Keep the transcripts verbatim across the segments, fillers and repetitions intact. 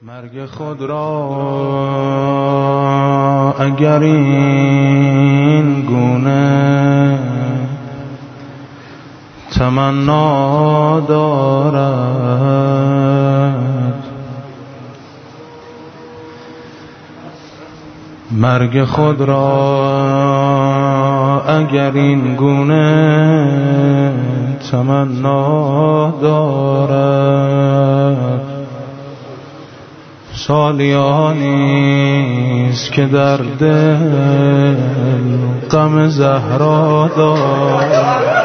مرگ خود را اگر این گونه تمنا دارد، مرگ خود را اگر این گونه تمنا دارد، سالیانیست که در دل غم زهرا دارد.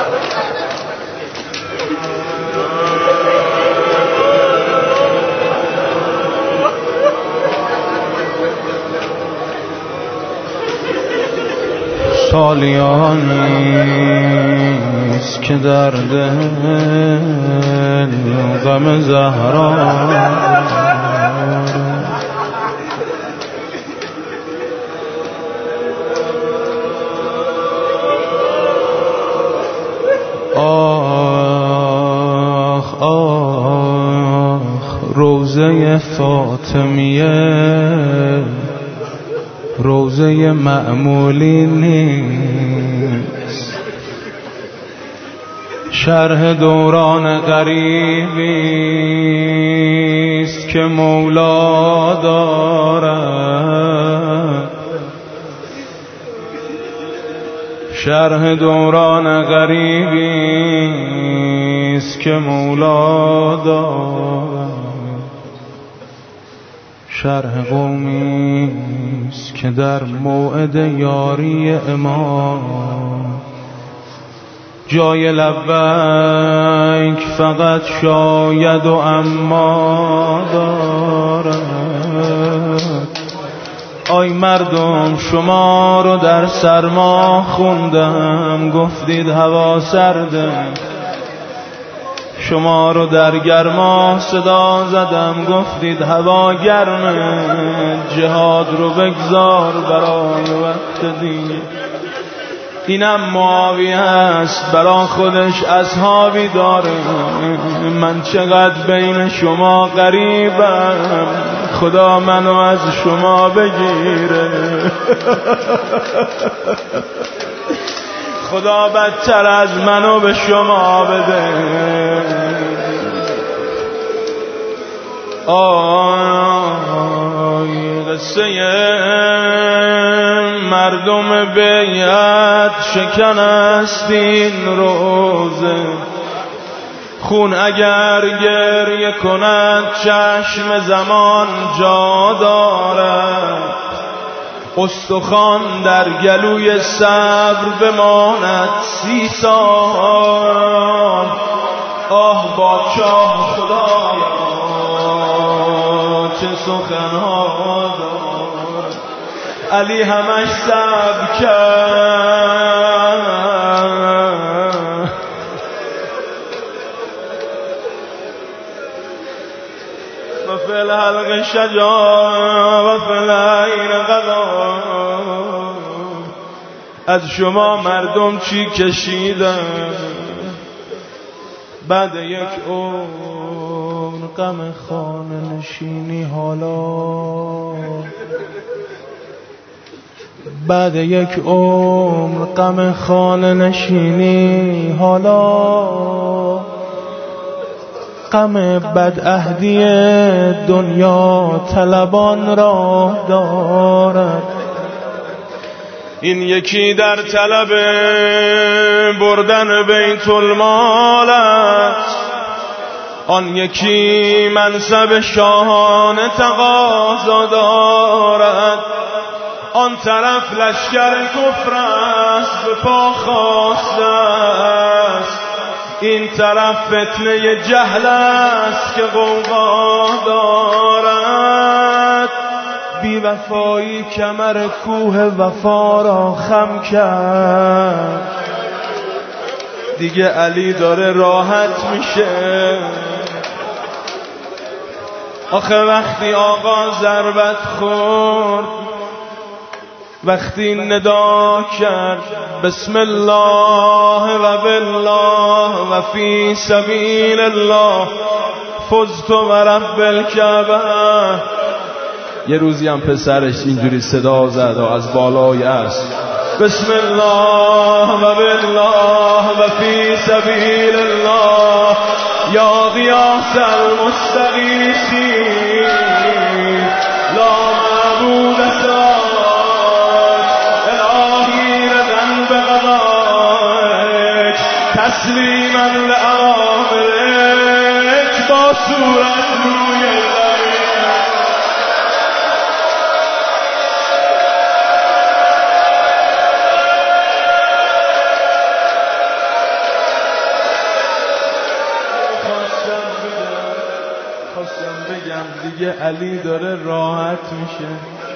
سالیانیست که در دل غم زهرا دارد. آخ آخ روضه فاطمیه روضه معمولی نیست، شرح دوران غریبی است که مولا دارد، شرح دوران غریبی است که مولا دارد، شرح قومی است که در موعد یاری امام جای لبیک فقط شاید و اما دارد. آی مردم شما رو در سرما خوندم، گفتید هوا سرده، شما رو در گرما صدا زدم، گفتید هوا گرمه، جهاد رو بگذار برای وقت دیگه. اینم معاویه است برا خودش اصحابی داره، من چقدر بین شما غریبم، خدا منو از شما بگیره، خدا بدتر از منو به شما بده. آی قصه مردم بیعت شکن است این روزه، خون اگر گریه کند چشم زمان جا دارد، استخوان در گلوی صبر بماند سی سال. آه با چاه خدایا چه سخنها دارد، علی همش صبر کرد، و فی الحلق شجاع و فی العین قضا. از شما مردم چی کشیدن بعد یک عمر غم خانه نشینی، حالا بعد یک عمر غم خانه نشینی، حالا غم بدعهدی دنیا طلبان را دارد. این یکی در طلب بردن بیت المال است، آن یکی منصب شاهانه تقاضا دارد، آن طرف لشکر کفر است به پا خواسته است، این طرف فتنه جهل است که غوغا دارد. بی وفایی کمر کوه وفا را خم کرد، دیگه علی داره راحت میشه. آخه وقتی آقا ضربت خورد، وقتی ندا کرد بسم الله و بالله و فی سبیل الله، فزت و رب الکعبه. یه روزی هم پسرش اینجوری صدا زد و از بالای اسب بسم الله و بالله و فی سبیل الله یا غیاث المستغیثین لا معبود سواک الهی رضا بقضایک تسلیما لأوامرک با صورت روی دیگه علی داره راحت میشه.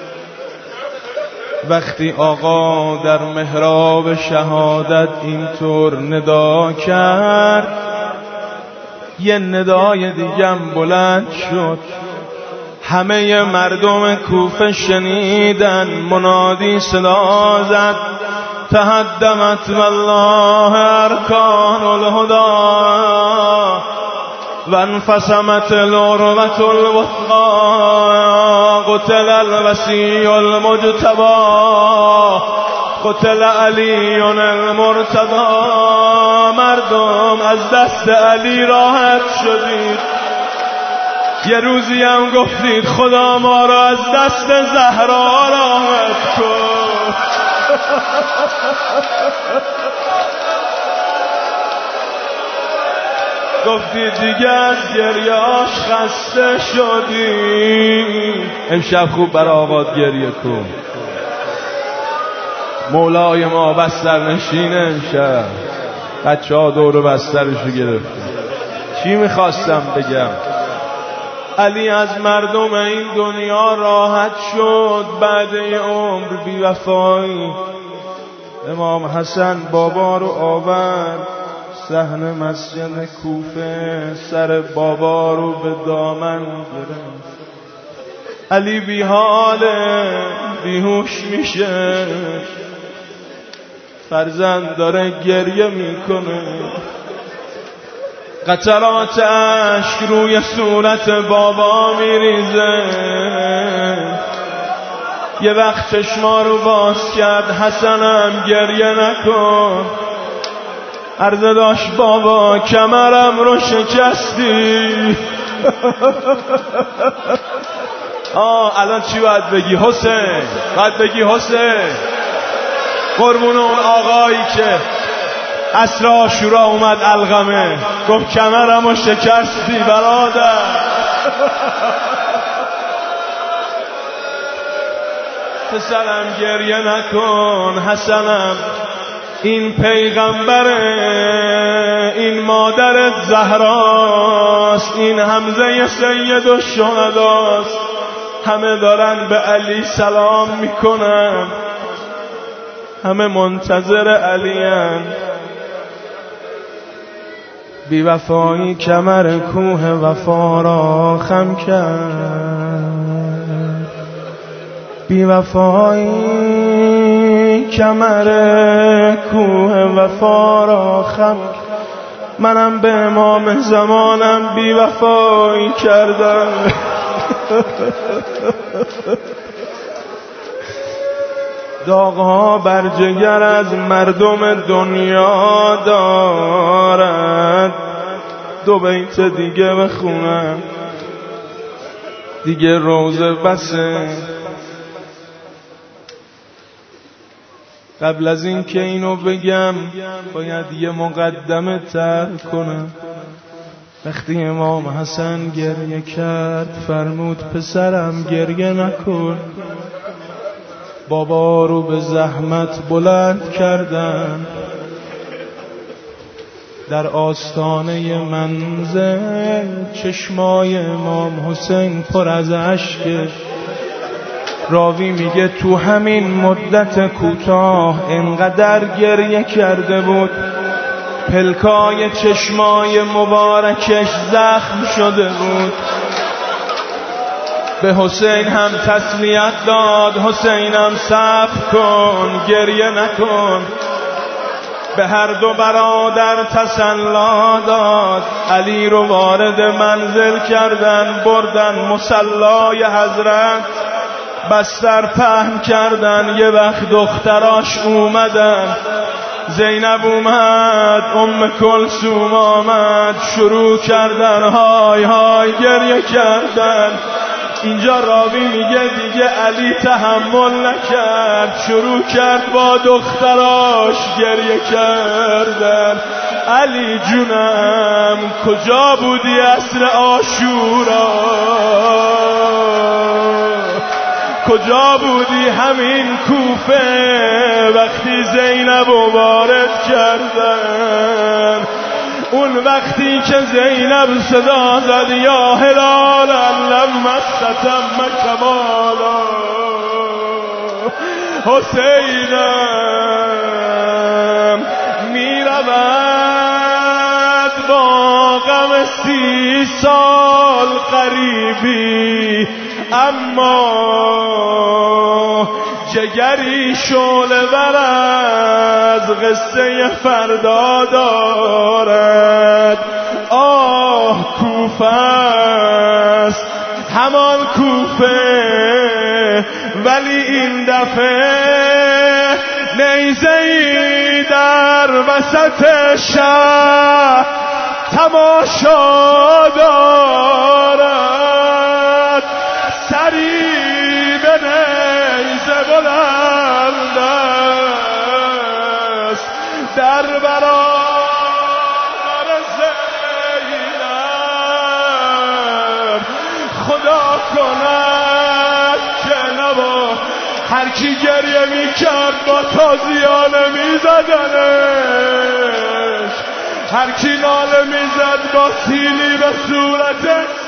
وقتی آقا در محراب شهادت اینطور ندا کرد یه ندای دیگم بلند شد، همه مردم کوفه شنیدن. منادی صدا زد تهدمت والله ارکان الهدی وانفصمت العروة الوثقى قتل الوصي المجتبى قتل علی المرتضى. مردم از دست علی راحت شدید. یه روزی هم گفتید خدا ما را از دست زهرا راحت کن. گفتی دیگه از گریاش خسته شدی. امشب خوب برای آقاد گریه کن. مولای ما بستر نشینه. امشب بچه ها دور بسترشو گرفتن. چی میخواستم بگم؟ علی از مردم این دنیا راحت شد بعد یه عمر بی‌وفایی. امام حسن بابا رو آورد صحن مسجد کوفه، سر بابا رو به دامن گرفت. علی بی حاله، بیهوش میشه، فرزند داره گریه میکنه، قطرات اشک روی صورت بابا میریزه. یه وقت چشما رو باز کرد، حسنم گریه نکن. عرضه داشت بابا کمرم رو شکستی. آه الان چی باید بگی حسین؟ باید بگی حسین قربون اون آقایی که عصر عاشورا اومد القمه گفت کمرم رو شکستی برادر. پسرم گریه نکن، حسنم این پیغمبره، این مادرت زهراست، این حمزه سید الشهداست. همه دارن به علی سلام میکنن، همه منتظر علی ان. بی وفایی کمر کوه وفا را خم کرد، بی وفایی کمر کوه وفا را خم. منم به امام زمانم بی وفایی کردم. داغها بر جگر از مردم دنیا دارد. دو بیت دیگه بخونم دیگه روزه بسه. قبل از این که اینو بگم باید یه مقدمه تر کنم. وقتی امام حسن گریه کرد فرمود پسرم گریه نکن. بابا رو به زحمت بلند کردن، در آستانه منزل چشمای امام حسین پر از اشکه. راوی میگه تو همین مدت کوتاه انقدر گریه کرده بود پلکای چشمای مبارکش زخم شده بود. به حسین هم تسلیت داد، حسینم صبر کن گریه نکن. به هر دو برادر تسلا داد. علی رو وارد منزل کردن، بردن مصلای حضرت، بستر پهن کردن. یه وقت دختراش اومدن، زینب اومد، ام کلثوم آمد، شروع کردن های های گریه کردن. اینجا راوی میگه دیگه علی تحمل نکرد، شروع کرد با دختراش گریه کردن. علی جونم کجا بودی عصر عاشورا؟ کجا بودی همین کوفه وقتی زینب رو وارد کردن؟ اون وقتی که زینب صدا زد یا هلالا لما ستم کمالا، حسینم میرود با غم سی سال قریبی، اما جگری شعله ور از قصه فردا دارد. آه کوفه است همان کوفه، ولی این دفعه نیزه‌ای در وسط شهر تماشا دارد. سری به نیزه بلند است در برابر زینب. خدا کند که نبا هر کی گریه میکرد با تازیانه میزدنش، هر کی ناله میزد با سیلی به صورتش